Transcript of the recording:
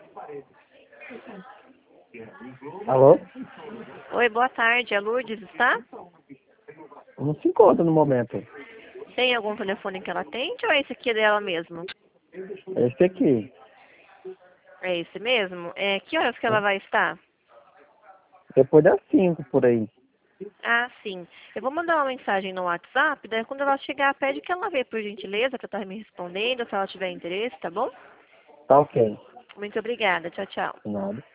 Alô? Oi, boa tarde. A Lourdes está? Não se encontra no momento. Tem algum telefone que ela atende ou é esse aqui dela mesmo? Esse aqui. É esse mesmo? Que horas que ela vai estar? Depois das 5 por aí. Ah, sim. Eu vou mandar uma mensagem no WhatsApp, daí quando ela chegar, pede que ela vê, por gentileza, para estar me respondendo, se ela tiver interesse, tá bom? Tá ok. Muito obrigada. Tchau, tchau. Nada.